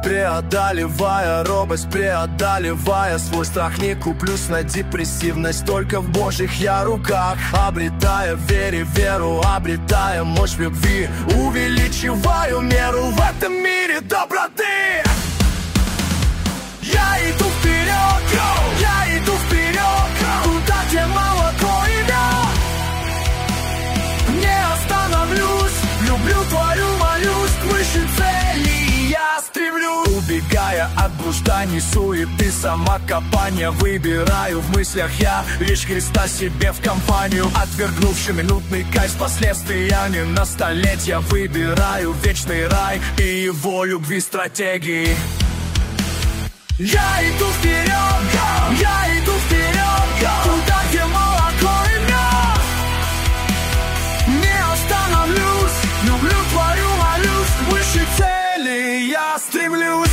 Преодолевая робость, преодолевая свой страх, не куплюсь на депрессивность, только в Божьих я руках. Обретая в вере веру, обретая мощь в любви, увеличиваю меру в этом мире доброты. Я иду вперед, я иду вперед, туда, где молоко и мед. Не остановлюсь, люблю твою, молюсь, к высшей цели я стремлюсь. Убегая от блужданий, суеты, самокопания, выбираю в мыслях я лишь Христа себе в компанию. Отвергнувши минутный кайф с последствиями на столетия, выбираю вечный рай и его любви стратегии. Я иду вперед, я иду вперед, туда, где молоко и мед. Не остановлюсь, люблю твою, молюсь, к высшей цели я стремлюсь.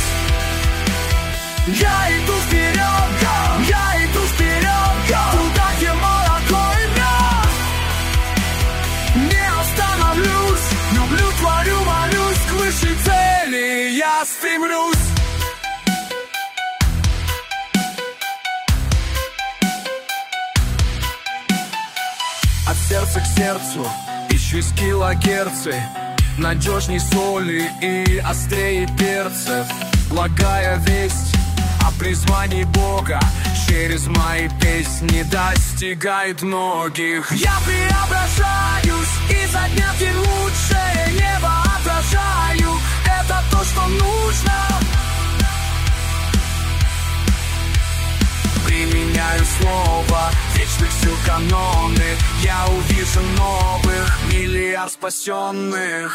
Я иду вперед, я иду вперед, туда, где молоко и мед. Не остановлюсь, люблю твою, молюсь, к высшей цели я стремлюсь. От сердца к сердцу ищу из килогерцы, надежней соли и острее перцев. Благая весть о призвании Бога через мои песни достигает многих. Я преображаюсь изо дня в день, лучшее небо отражаю. Это то, что нужно. Применяю слово вечных сил каноны, я увижу новых миллиард спасенных.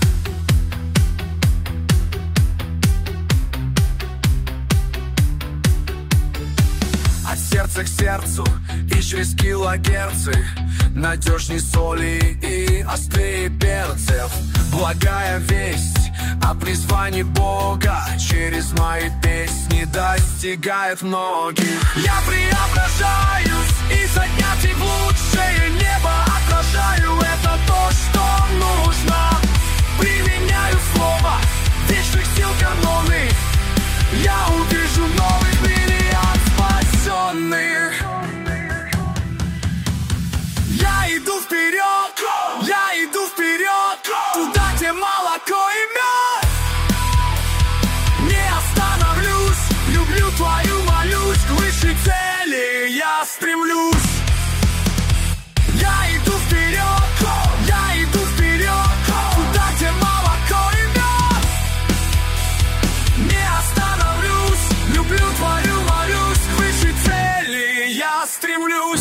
От сердца к сердцу ищу из килогерцы, надежней соли и острее перцев. Благая весть о призвании Бога через мои песни достигает многих. Я преображаюсь изо дня в день, в лучшее небо отражаю. Это то, что нужно. Применяю слово вечных сил каноны, я увижу новый миллиард спасенных. Я иду вперед, я иду вперед, туда, где молоко и мед. Не остановлюсь, люблю твою, молюсь, к высшей цели я стремлюсь. Я иду вперед, я иду вперед, туда, где молоко и мед. Не остановлюсь, люблю твою, молюсь, к высшей цели я стремлюсь.